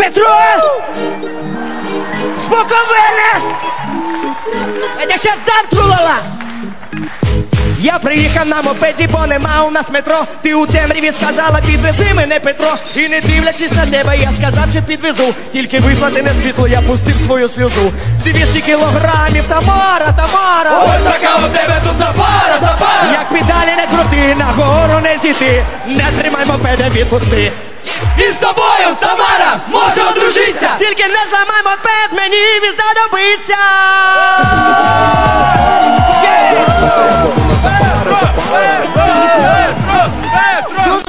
Петро! Споковине! Я тебе щас дам, трулала! Я приїхав на мопеді, бо нема у нас метро. Ти у темряві сказала, підвези мене, Петро. І не дивлячись на тебе, я сказав, що підвезу. Тільки виплати не світло, я пустив свою сльозу. 200 кілограмів, Тамара, Тамара. Ось така у тебе тут запара, запара. Як педалі не крути, нагору не зійти. Не тримай мопеда, відпусти. І з тобою, Тамара, може одружитися. Тільки не зламай мопед, мені він знадобиться.